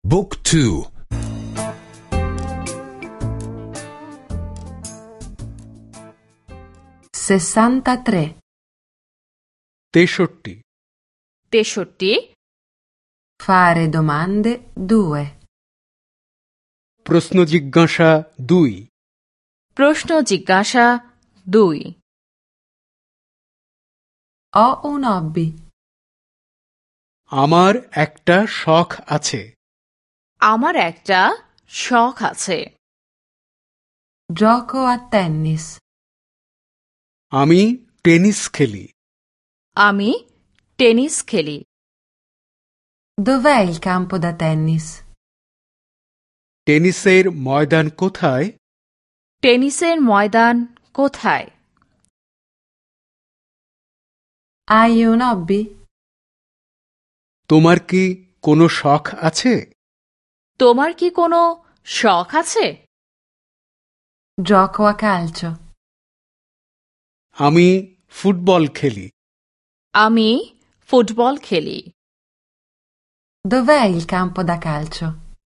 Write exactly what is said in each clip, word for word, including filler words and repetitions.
บุ๊กทู sessantatré তেষট্টি তেষট্টি fare domande due প্রশ্ন জিজ্ঞাসা দুই প্রশ্ন জিজ্ঞাসা দুই ho un hobby আমার একটা শখ আছে আমার একটা শখ আছে gioco a tennis আমি টেনিস খেলি আমি টেনিস খেলি dov'è il campo da tennis টেনিসের ময়দান কোথায় টেনিসের ময়দান কোথায় hai un hobby তোমার কি কোনো শখ আছে তোমার কি কোনো শখ আছে gioco a calcio আমি ফুটবল খেলি আমি ফুটবল খেলি dov'è il campo da calcio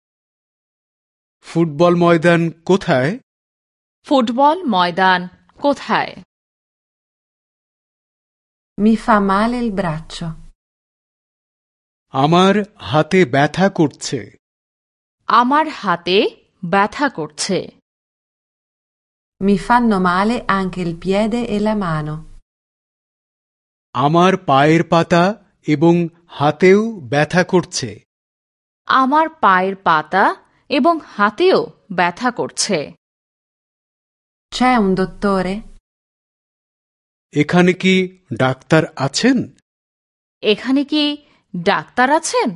football ময়দান কোথায় ফুটবল ময়দান কোথায় mi fa male il braccio আমার হাতে ব্যথা করছে আমার হাতে ব্যথা করছে mi fanno male anche il piede e la mano আমার পায়ের পাতা এবং হাতেও ব্যথা করছে আমার পায়ের পাতা এবং হাতেও ব্যথা করছে c'è un dottore এখানে কি ডাক্তার আছেন এখানে কি ডাক্তার আছেন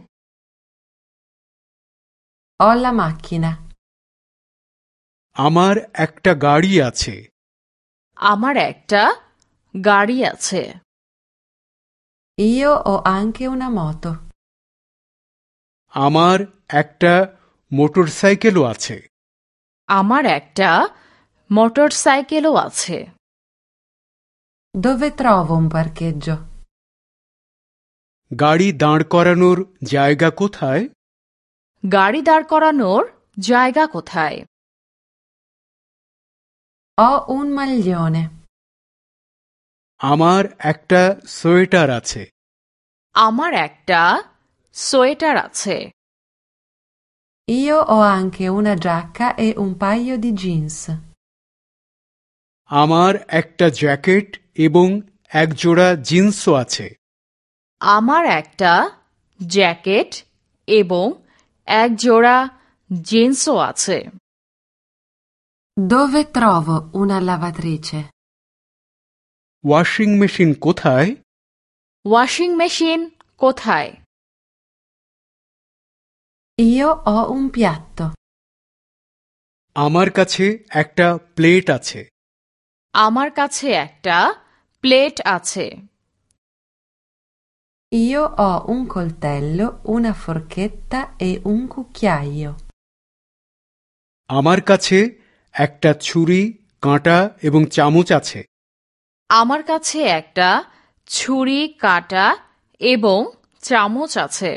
ho la macchina আমার একটা গাড়ি আছে আমার একটা গাড়ি আছে io ho anche una moto আমার একটা মোটরসাইকেলও আছে আমার একটা মোটরসাইকেলও আছে dove trovo un parcheggio গাড়ি দাঁড় করানোর জায়গা কোথায় গাড়ি দাঁড় করানোর জায়গা কোথায় ho un maglione আমার একটা সোয়েটার আছে আমার একটা সোয়েটার আছে io ho anche una giacca e un paio di jeans আমার একটা জ্যাকেট এবং এক জোড়া জিন্সও আছে আমার একটা জ্যাকেট এবং এক জোড়া জিন্সও আছে dove trovo una lavatrice washing machine কোথায় ওয়াশিং মেশিন কোথায় io ho un piatto আমার কাছে একটা প্লেট আছে আমার কাছে একটা প্লেট আছে io ho un coltello una forchetta e un cucchiaio আমার কাছে একটা ছুরি কাঁটা এবং চামচ আছে আমার কাছে একটা ছুরি কাঁটা এবং চামচ আছে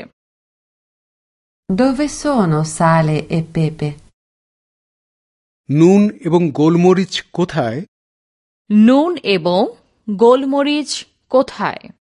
dove sono sale e pepe নুন এবং গোলমরিচ কোথায় নুন এবং গোলমরিচ কোথায়